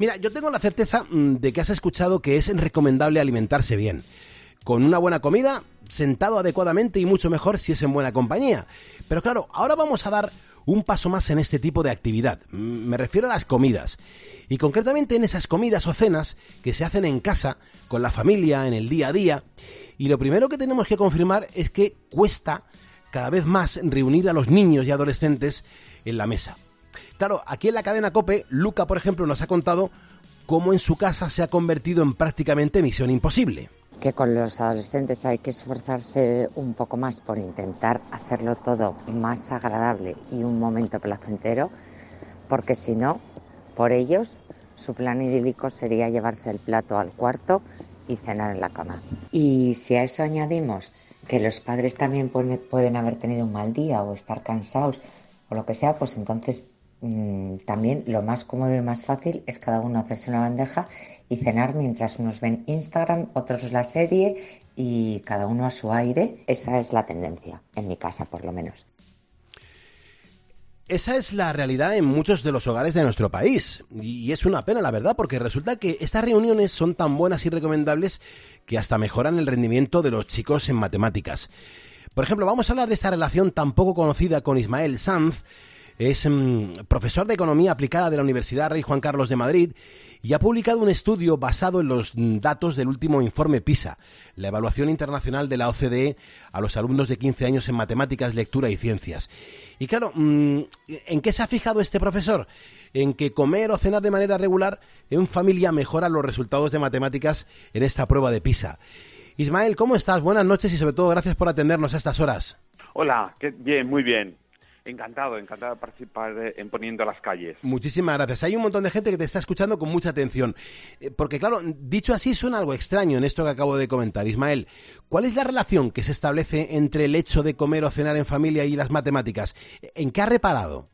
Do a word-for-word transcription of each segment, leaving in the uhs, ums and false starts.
Mira, yo tengo la certeza mmm, de que has escuchado que es recomendable alimentarse bien, con una buena comida, sentado adecuadamente y mucho mejor si es en buena compañía. Pero claro, ahora vamos a dar un paso más en este tipo de actividad. Me refiero a las comidas. Y concretamente en esas comidas o cenas que se hacen en casa, con la familia, en el día a día. Y lo primero que tenemos que confirmar es que cuesta cada vez más reunir a los niños y adolescentes en la mesa. Claro, aquí en la cadena COPE, Luca, por ejemplo, nos ha contado cómo en su casa se ha convertido en prácticamente misión imposible. Que con los adolescentes hay que esforzarse un poco más por intentar hacerlo todo más agradable y un momento placentero, porque si no, por ellos, su plan idílico sería llevarse el plato al cuarto y cenar en la cama. Y si a eso añadimos que los padres también pueden haber tenido un mal día o estar cansados o lo que sea, pues entonces mmm, también lo más cómodo y más fácil es cada uno hacerse una bandeja y cenar mientras unos ven Instagram, otros la serie y cada uno a su aire. Esa es la tendencia, en mi casa por lo menos. Esa es la realidad en muchos de los hogares de nuestro país. Y es una pena, la verdad, porque resulta que estas reuniones son tan buenas y recomendables que hasta mejoran el rendimiento de los chicos en matemáticas. Por ejemplo, vamos a hablar de esta relación tan poco conocida con Ismael Sanz. Es mmm, profesor de Economía Aplicada de la Universidad Rey Juan Carlos de Madrid y ha publicado un estudio basado en los datos del último informe PISA, la evaluación internacional de la O C D E a los alumnos de quince años en matemáticas, lectura y ciencias. Y claro, mmm, ¿en qué se ha fijado este profesor? En que comer o cenar de manera regular en familia mejora los resultados de matemáticas en esta prueba de PISA. Ismael, ¿cómo estás? Buenas noches y sobre todo gracias por atendernos a estas horas. Hola, qué bien, muy bien. Encantado, encantado de participar en Poniendo las Calles. Muchísimas gracias. Hay un montón de gente que te está escuchando con mucha atención. Porque claro, dicho así suena algo extraño en esto que acabo de comentar. Ismael, ¿cuál es la relación que se establece entre el hecho de comer o cenar en familia y las matemáticas? ¿En qué ha reparado?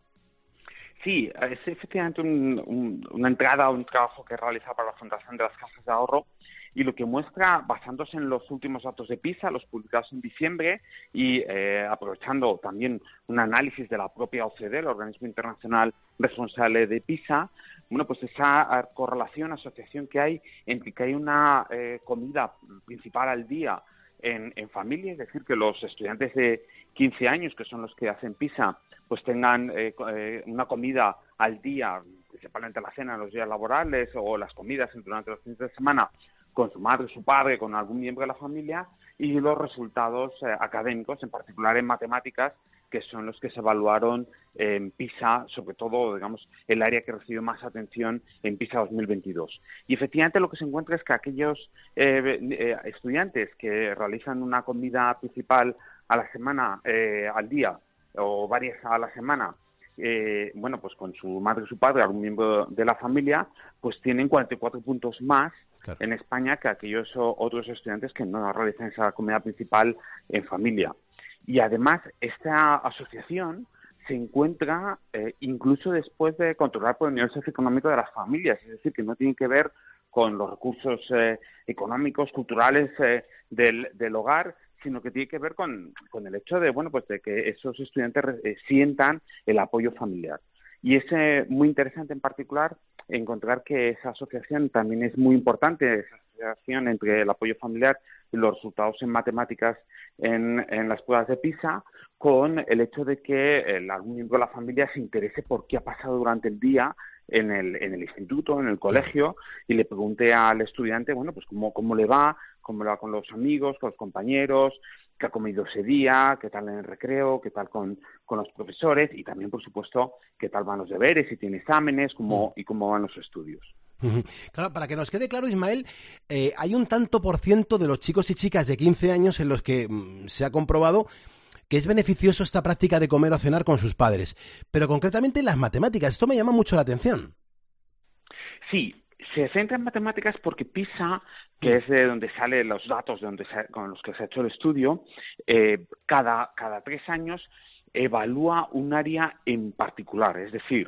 Sí, es efectivamente un, un, una entrada a un trabajo que realiza para la Fundación de las Cajas de Ahorro y lo que muestra, basándose en los últimos datos de PISA, los publicados en diciembre, y eh, aprovechando también un análisis de la propia O C D E, el organismo internacional responsable de PISA, bueno, pues esa correlación, asociación que hay entre que hay una eh, comida principal al día en, en familia, es decir, que los estudiantes de quince años, que son los que hacen PISA, pues tengan eh, eh, una comida al día, principalmente la cena en los días laborales o las comidas durante los fines de semana, con su madre, su padre, con algún miembro de la familia, y los resultados eh, académicos, en particular en matemáticas, que son los que se evaluaron en PISA, sobre todo, digamos, el área que recibió más atención en PISA dos mil veintidós. Y efectivamente lo que se encuentra es que aquellos eh, eh, estudiantes que realizan una comida principal a la semana, eh, al día, o varias a la semana, eh, bueno, pues con su madre y su padre, algún miembro de la familia, pues tienen cuarenta y cuatro puntos más claro. en España que aquellos otros estudiantes que no realizan esa comida principal en familia. Y además, esta asociación se encuentra eh, incluso después de controlar por el nivel socioeconómico de las familias, es decir, que no tiene que ver con los recursos eh, económicos, culturales eh, del, del hogar, sino que tiene que ver con, con el hecho de, bueno, pues de que esos estudiantes eh, sientan el apoyo familiar. Y es eh, muy interesante en particular encontrar que esa asociación también es muy importante, esa asociación entre el apoyo familiar y los resultados en matemáticas en, en las pruebas de PISA, con el hecho de que el, algún miembro de la familia se interese por qué ha pasado durante el día en el, en el instituto, en el colegio, y le pregunte al estudiante, bueno, pues cómo, cómo le va, cómo le va con los amigos, con los compañeros, qué ha comido ese día, qué tal en el recreo, qué tal con, con los profesores, y también, por supuesto, qué tal van los deberes, si tiene exámenes, cómo, y cómo van los estudios. Claro, para que nos quede claro, Ismael, eh, hay un tanto por ciento de los chicos y chicas de quince años en los que mmm, se ha comprobado que es beneficioso esta práctica de comer o cenar con sus padres, pero concretamente en las matemáticas. Esto me llama mucho la atención. Sí, se centra en matemáticas porque PISA, que es de donde salen los datos de donde se, con los que se ha hecho el estudio, eh, cada, cada tres años evalúa un área en particular, es decir,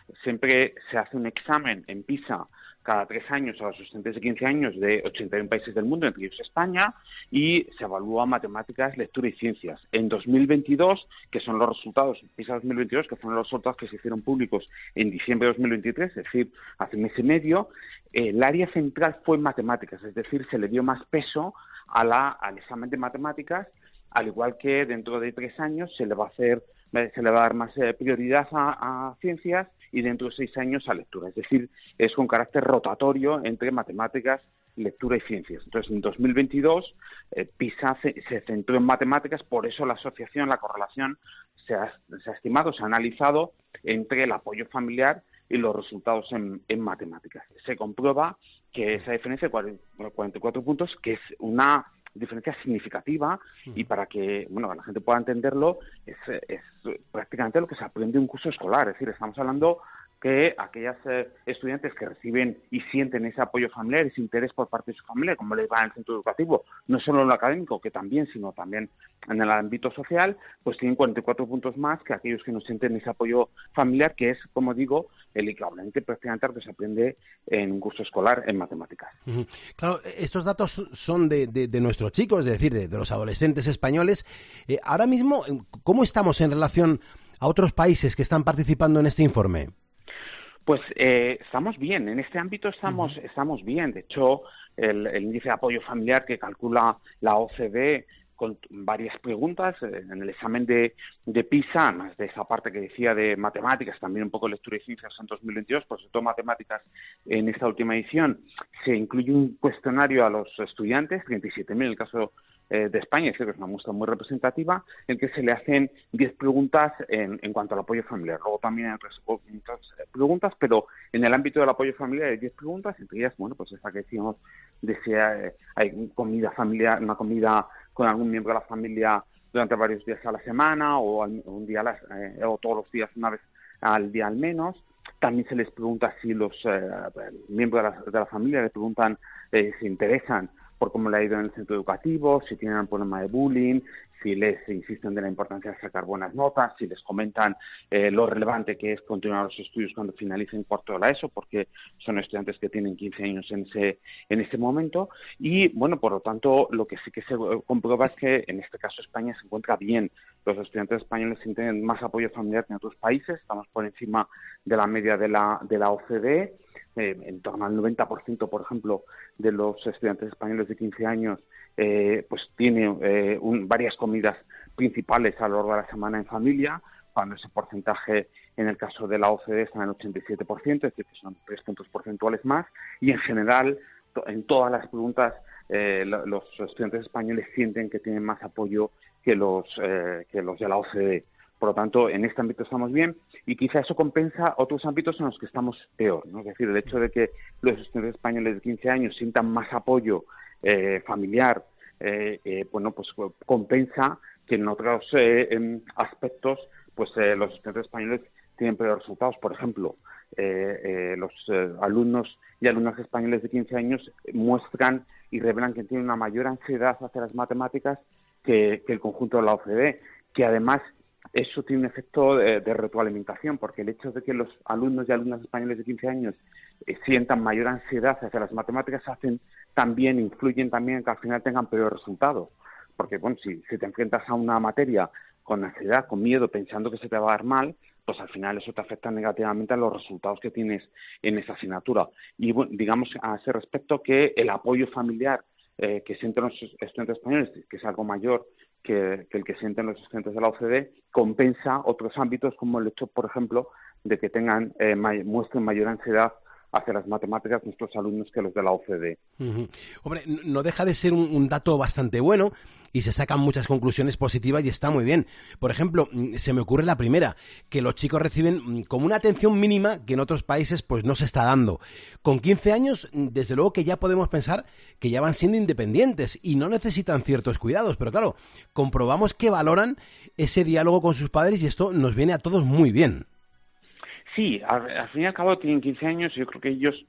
siempre se hace un examen en PISA cada tres años a los estudiantes de quince años de ochenta y uno países del mundo, entre ellos España, y se evalúa matemáticas, lectura y ciencias. En dos mil veintidós, que son los resultados, PISA dos mil veintidós, que fueron los resultados que se hicieron públicos en diciembre de dos mil veintitrés, es decir, hace un mes y medio, eh, el área central fue matemáticas, es decir, se le dio más peso a la, al examen de matemáticas, al igual que dentro de tres años se le va a hacer, se le va a dar más eh, prioridad a, a ciencias, y dentro de seis años a lectura. Es decir, es con carácter rotatorio entre matemáticas, lectura y ciencias. Entonces, en dos mil veintidós, eh, PISA se, se centró en matemáticas, por eso la asociación, la correlación, se ha, se ha estimado, se ha analizado entre el apoyo familiar y los resultados en, en matemáticas. Se comprueba que esa diferencia de cuarenta y cuatro puntos, que es una diferencia significativa, y para que bueno la gente pueda entenderlo, es, es prácticamente lo que se aprende en un curso escolar. Es decir, estamos hablando que aquellas eh, estudiantes que reciben y sienten ese apoyo familiar, ese interés por parte de su familia, como les va en el centro educativo, no solo en lo académico, que también, sino también en el ámbito social, pues tienen cuarenta y cuatro puntos más que aquellos que no sienten ese apoyo familiar, que es, como digo, el equivalente prácticamente a lo que se aprende en un curso escolar en matemáticas. Uh-huh. Claro, estos datos son de, de, de nuestros chicos, es decir, de, de los adolescentes españoles. Eh, ahora mismo, ¿cómo estamos en relación a otros países que están participando en este informe? Pues eh, estamos bien, en este ámbito estamos uh-huh. estamos bien. De hecho, el, el índice de apoyo familiar que calcula la O C D E con varias preguntas, eh, en el examen de, de PISA, más de esa parte que decía de matemáticas, también un poco lectura y ciencias en dos mil veintidós, pues sobre todo matemáticas en esta última edición, se incluye un cuestionario a los estudiantes, treinta y siete mil en el caso eh, de España, es decir, que es una muestra muy representativa, en que se le hacen diez preguntas en, en cuanto al apoyo familiar. Luego también hay otras, otras preguntas, pero en el ámbito del apoyo familiar hay diez preguntas, entre ellas, bueno, pues esta que decíamos, de si hay, hay comida familiar, una comida con algún miembro de la familia durante varios días a la semana, o al, un día a las, eh, o todos los días, una vez al día al menos. También se les pregunta si los eh, miembros de la, de la familia le preguntan eh, si se interesan por cómo le ha ido en el centro educativo, si tienen un problema de bullying, si les insisten de la importancia de sacar buenas notas, si les comentan eh, lo relevante que es continuar los estudios cuando finalicen cuarto de la ESO, porque son estudiantes que tienen quince años en ese en ese momento. Y, bueno, por lo tanto, lo que sí que se comprueba es que, en este caso, España se encuentra bien. Los estudiantes españoles tienen más apoyo familiar que en otros países, estamos por encima de la media de la, de la O C D E, eh, en torno al noventa por ciento, por ejemplo, de los estudiantes españoles de quince años eh, pues tiene eh, un, varias comidas principales a lo largo de la semana en familia, cuando ese porcentaje en el caso de la O C D E está en el ochenta y siete por ciento, es decir, que son tres puntos porcentuales más, y en general, to, en todas las preguntas, eh, los estudiantes españoles sienten que tienen más apoyo que los, eh, que los de la O C D E. Por lo tanto, en este ámbito estamos bien, y quizá eso compensa otros ámbitos en los que estamos peor, ¿no? Es decir, el hecho de que los estudiantes españoles de quince años sientan más apoyo eh, familiar, eh, eh, bueno, pues compensa que en otros eh, en aspectos, pues eh, los estudiantes españoles tienen peores resultados. Por ejemplo, eh, eh, los eh, alumnos y alumnas españoles de quince años muestran y revelan que tienen una mayor ansiedad hacia las matemáticas que, que el conjunto de la O C D E, que además eso tiene un efecto de, de retroalimentación, porque el hecho de que los alumnos y alumnas españoles de quince años eh, sientan mayor ansiedad hacia las matemáticas hacen también, influyen también en que al final tengan peores resultados. Porque, bueno, si, si te enfrentas a una materia con ansiedad, con miedo, pensando que se te va a dar mal, pues al final eso te afecta negativamente a los resultados que tienes en esa asignatura. Y, bueno, digamos a ese respecto que el apoyo familiar eh, que sienten los estudiantes españoles, que es algo mayor que, que el que sienten los estudiantes de la O C D E, compensa otros ámbitos, como el hecho, por ejemplo, de que tengan eh, may, muestren mayor ansiedad hacia las matemáticas nuestros alumnos que los de la O C D E. Uh-huh. Hombre, no deja de ser un, un dato bastante bueno, y se sacan muchas conclusiones positivas y está muy bien. Por ejemplo, se me ocurre la primera, que los chicos reciben como una atención mínima que en otros países pues no se está dando. Con quince años, desde luego que ya podemos pensar que ya van siendo independientes y no necesitan ciertos cuidados, pero claro, comprobamos que valoran ese diálogo con sus padres, y esto nos viene a todos muy bien. Sí, al, al fin y al cabo tienen quince años, y yo creo que ellos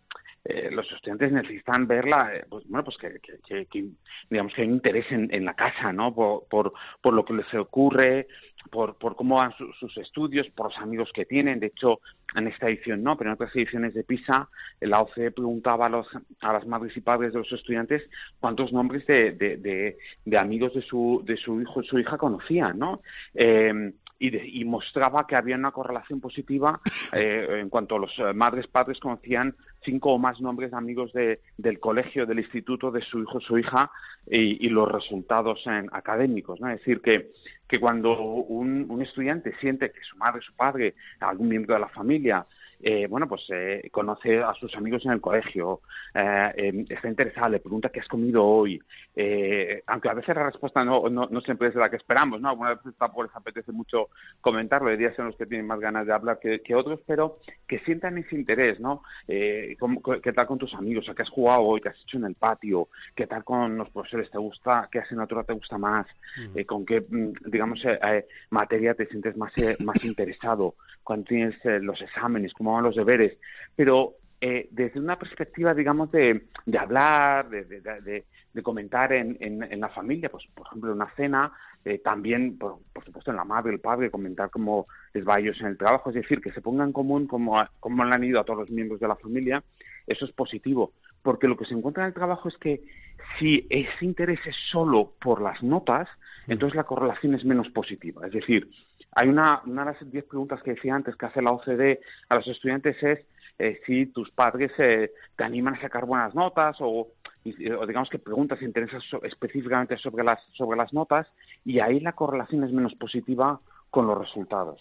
eh, los estudiantes necesitan verla, eh, pues bueno, pues que, que, que, que digamos que hay interés en, en la casa, ¿no? Por, por, por lo que les ocurre, por, por cómo van su, sus estudios, por los amigos que tienen. De hecho, en esta edición no, pero en otras ediciones de PISA, la O C D E preguntaba a, los, a las madres y padres de los estudiantes cuántos nombres de, de, de, de amigos de su, de su hijo o su hija conocían, ¿no? Eh, Y, de, y mostraba que había una correlación positiva eh, en cuanto a los eh, madres padres conocían cinco o más nombres de amigos de, del colegio, del instituto, de su hijo o su hija y, y los resultados en, académicos, ¿no? Es decir, que, que cuando un, un estudiante siente que su madre, su padre, algún miembro de la familia, eh, bueno, pues eh, conoce a sus amigos en el colegio, eh, eh, está interesada, le pregunta qué has comido hoy, eh, aunque a veces la respuesta no, no, no siempre es la que esperamos, ¿no? Algunas veces por les apetece mucho comentarlo, hay días en los que tienen más ganas de hablar que, que otros, pero que sientan ese interés, ¿no? Eh, ¿cómo, ¿Qué tal con tus amigos? ¿A qué has jugado hoy? ¿Qué has hecho en el patio? ¿Qué tal con los profesores? ¿Te gusta? ¿Qué asignatura te gusta más? Eh, ¿Con qué, digamos, eh, eh, materia te sientes más, eh, más interesado? Cuando tienes eh, los exámenes, cómo van los deberes, pero eh, desde una perspectiva, digamos, de, de hablar, de, de, de, de comentar en, en, en la familia, pues por ejemplo en una cena, eh, también, por, por supuesto, en la madre, el padre, comentar cómo les va a ellos en el trabajo, es decir, que se ponga en común cómo, cómo le han ido a todos los miembros de la familia, eso es positivo, porque lo que se encuentra en el trabajo es que si ese interés es solo por las notas, entonces la correlación es menos positiva, es decir, hay una, una de las diez preguntas que decía antes que hace la O C D E a los estudiantes es eh, si tus padres eh, te animan a sacar buenas notas o, o digamos que preguntas interesas so, específicamente sobre las, sobre las notas y ahí la correlación es menos positiva con los resultados.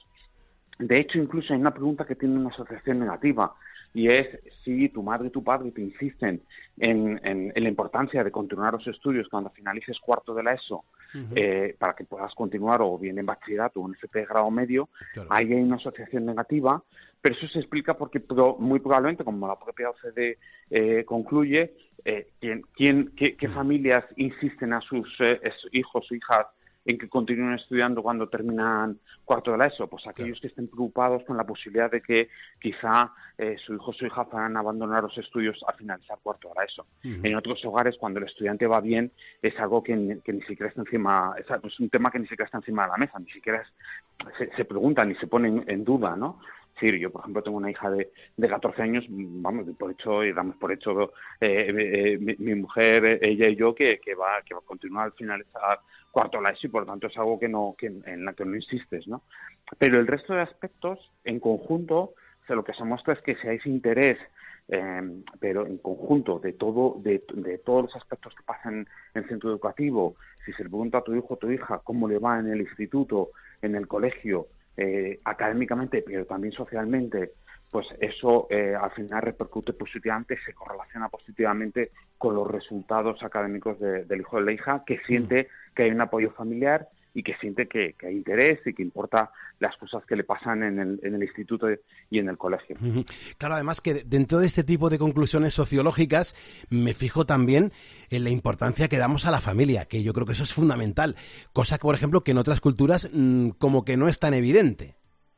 De hecho, incluso hay una pregunta que tiene una asociación negativa y es si tu madre y tu padre te insisten en, en, en la importancia de continuar los estudios cuando finalices cuarto de la ESO, uh-huh. eh, para que puedas continuar o bien en bachillerato o en F P de grado medio, claro. Ahí hay una asociación negativa, pero eso se explica porque muy probablemente, como la propia O C D E eh, concluye, eh, ¿quién, quién, qué, qué familias insisten a sus eh, hijos o hijas en que continúen estudiando cuando terminan cuarto de la ESO? Pues aquellos claro. que estén preocupados con la posibilidad de que quizá eh, su hijo o su hija van a abandonar los estudios al finalizar cuarto de la ESO. Uh-huh. En otros hogares, cuando el estudiante va bien, es algo que, que ni siquiera está encima, es, es un tema que ni siquiera está encima de la mesa, ni siquiera es, se, se pregunta ni se pone en, en duda, ¿no? Sí, yo, por ejemplo, tengo una hija de, de catorce años, vamos, por hecho, y damos por hecho eh, eh, mi, mi mujer, ella y yo, que, que, va, que va a continuar al finalizar cuarto de la ESO y por lo tanto es algo que no que en la que no insistes, ¿no? Pero el resto de aspectos, en conjunto, o sea, lo que se muestra es que si hay ese interés, eh, pero en conjunto de todo de, de todos los aspectos que pasan en el centro educativo, si se le pregunta a tu hijo o tu hija cómo le va en el instituto, en el colegio, eh, académicamente, pero también socialmente, pues eso eh, al final repercute positivamente, se correlaciona positivamente con los resultados académicos de, del hijo o de la hija, que siente que hay un apoyo familiar y que siente que, que hay interés y que importa las cosas que le pasan en el, en el instituto y en el colegio. Claro, además que dentro de este tipo de conclusiones sociológicas me fijo también en la importancia que damos a la familia, que yo creo que eso es fundamental, cosa que, por ejemplo, que en otras culturas mmm, como que no es tan evidente.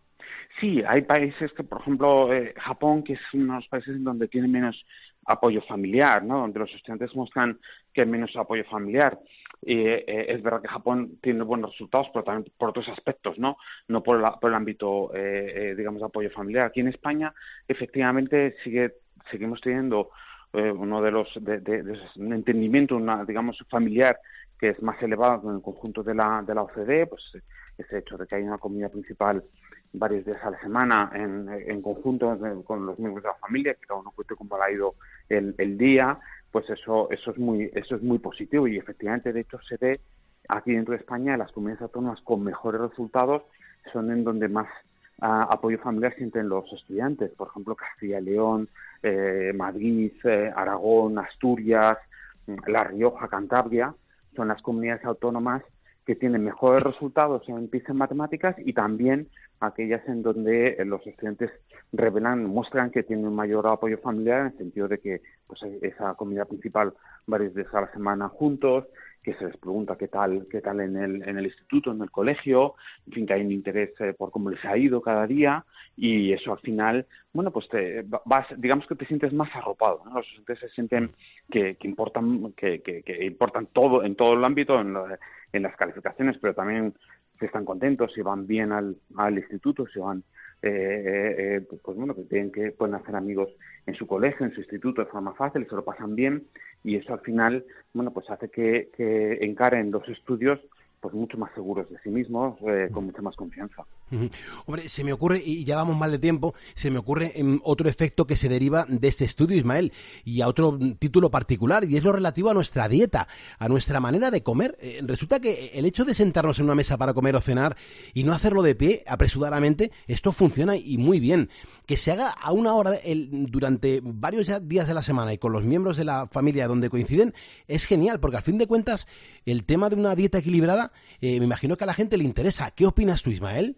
Sí, hay países que, por ejemplo, eh, Japón, que es uno de los países en donde tiene menos apoyo familiar, ¿no? Donde los estudiantes muestran que hay menos apoyo familiar. Y eh, es verdad que Japón tiene buenos resultados, pero también por otros aspectos, ¿no? No por, la, por el ámbito, eh, eh, digamos, de apoyo familiar. Aquí en España, efectivamente, sigue seguimos teniendo eh, uno de los de, de, de un entendimiento, una, digamos, familiar que es más elevado en el conjunto de la de la O C D E, pues ese hecho de que hay una comida principal varios días a la semana en, en conjunto con los miembros de la familia, que cada uno cuente cómo le ha ido el, el día, pues eso eso es muy eso es muy positivo y efectivamente de hecho se ve aquí dentro de España las comunidades autónomas con mejores resultados son en donde más uh, apoyo familiar sienten los estudiantes, por ejemplo Castilla y León, eh, Madrid, eh, Aragón, Asturias, La Rioja, Cantabria, son las comunidades autónomas que tienen mejores resultados en PISA en matemáticas y también aquellas en donde los estudiantes revelan, muestran que tienen un mayor apoyo familiar en el sentido de que pues esa comida principal varios días a la semana juntos, que se les pregunta qué tal, qué tal en el, en el instituto, en el colegio, en fin, que hay un interés eh, por cómo les ha ido cada día, y eso al final, bueno, pues te vas, digamos que te sientes más arropado, ¿no? Los docentes se sienten que, que importan, que, que, que importan todo, en todo el ámbito, en, lo, en las calificaciones, pero también que están contentos, si van bien al, al instituto, si van Eh, eh, pues bueno, que tienen que pueden hacer amigos en su colegio, en su instituto de forma fácil, se lo pasan bien, y eso al final, bueno, pues hace que, que encaren los estudios pues mucho más seguros de sí mismos, eh, con mucha más confianza. Uh-huh. Hombre, se me ocurre, y ya vamos mal de tiempo, se me ocurre um, otro efecto que se deriva de este estudio, Ismael, y a otro título particular, y es lo relativo a nuestra dieta, a nuestra manera de comer. Eh, resulta que el hecho de sentarnos en una mesa para comer o cenar y no hacerlo de pie, apresuradamente, esto funciona y muy bien. Que se haga a una hora el, durante varios días de la semana y con los miembros de la familia donde coinciden, es genial, porque al fin de cuentas, el tema de una dieta equilibrada, eh, me imagino que a la gente le interesa. ¿Qué opinas tú, Ismael?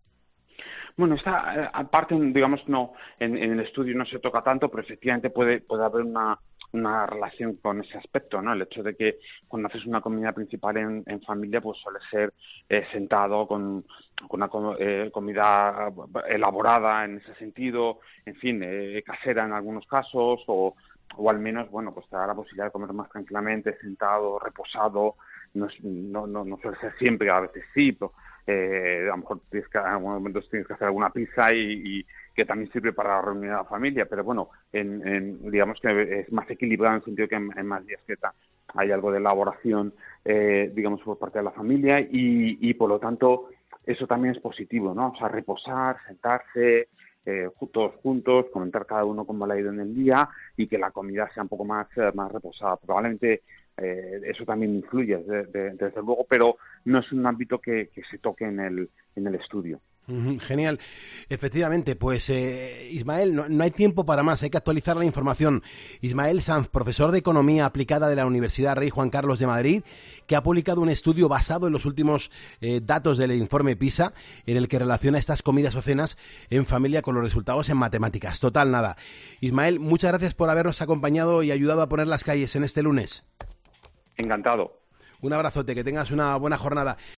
Bueno, esta aparte, digamos, no, en, en el estudio no se toca tanto, pero efectivamente puede, puede haber una, una relación con ese aspecto, ¿no? El hecho de que cuando haces una comida principal en, en familia, pues suele ser eh, sentado con, con una eh, comida elaborada en ese sentido, en fin, eh, casera en algunos casos, o, o al menos, bueno, pues te da la posibilidad de comer más tranquilamente, sentado, reposado. No, no, no, no suele ser siempre, a veces sí, pero eh, a lo mejor tienes que, en algunos momentos tienes que hacer alguna pizza y, y que también sirve para reunir a la familia, pero bueno, en, en, digamos que es más equilibrado en el sentido que en, en más días que hay algo de elaboración, eh, digamos, por parte de la familia, y, y por lo tanto eso también es positivo, ¿no? O sea, reposar, sentarse, eh, todos juntos, comentar cada uno cómo le ha ido en el día y que la comida sea un poco más, más reposada. Probablemente Eh, eso también influye, de, de, desde luego, pero no es un ámbito que, que se toque en el, en el estudio. Genial. Efectivamente, pues eh, Ismael, no, no hay tiempo para más, hay que actualizar la información. Ismael Sanz, profesor de Economía Aplicada de la Universidad Rey Juan Carlos de Madrid, que ha publicado un estudio basado en los últimos eh, datos del informe PISA, en el que relaciona estas comidas o cenas en familia con los resultados en matemáticas. Total, nada. Ismael, muchas gracias por habernos acompañado y ayudado a poner las calles en este lunes. Encantado. Un abrazote, que tengas una buena jornada.